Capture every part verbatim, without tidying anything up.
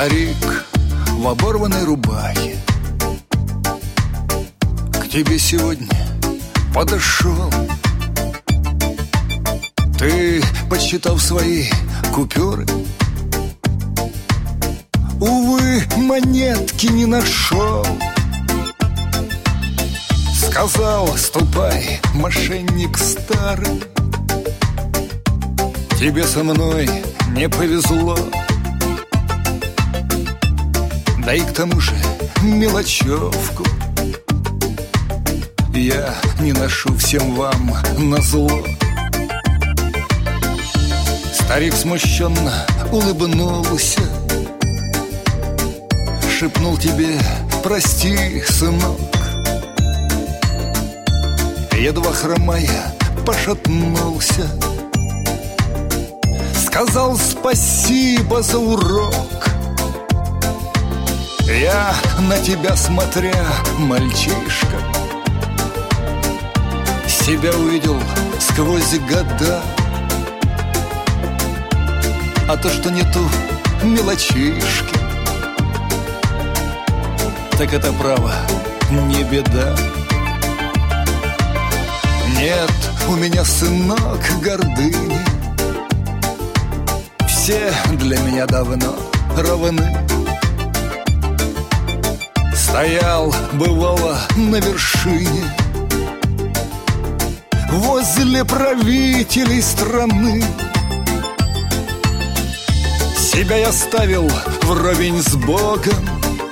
Старик в оборванной рубахе к тебе сегодня подошел. Ты, подсчитав свои купюры, увы, монетки не нашел. Сказал: ступай, мошенник старый, тебе со мной не повезло. Да и к тому же мелочевку я не ношу всем вам назло. Старик смущенно улыбнулся, шепнул тебе: прости, сынок. Едва хромая пошатнулся, сказал: спасибо за урок. Я на тебя смотря, мальчишка, себя увидел сквозь года. А то, что нету мелочишки, так это право не беда. Нет у меня, сынок, гордыни, все для меня давно равны. Стоял, бывало, на вершине, возле правителей страны. Себя я ставил вровень с Богом,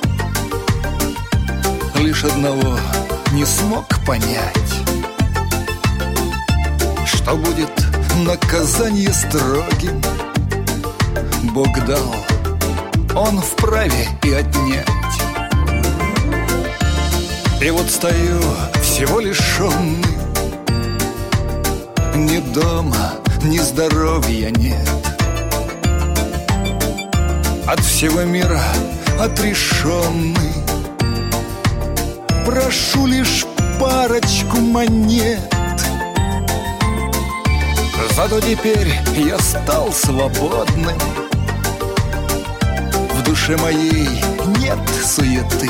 лишь одного не смог понять, что будет наказание строгим. Бог дал, Он вправе и отнять. И вот стою всего лишенный, ни дома, ни здоровья нет, от всего мира отрешенный. Прошу лишь парочку монет, зато теперь я стал свободным. В душе моей нет суеты,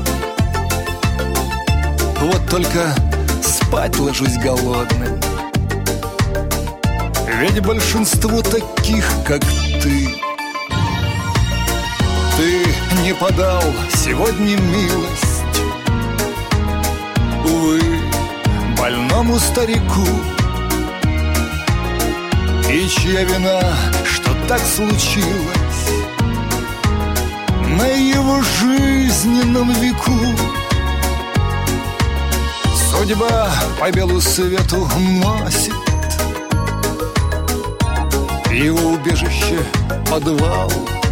вот только спать ложусь голодным. Ведь большинство таких, как ты, ты не подал сегодня милость, увы, больному старику. И чья вина, что так случилось на его жизненном веку? Судьба по белу свету носит его убежище подвал.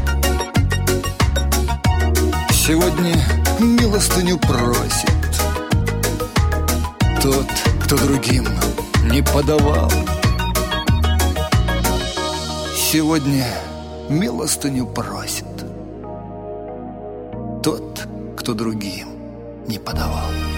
Сегодня милостыню просит тот, кто другим не подавал. Сегодня милостыню просит тот, кто другим не подавал.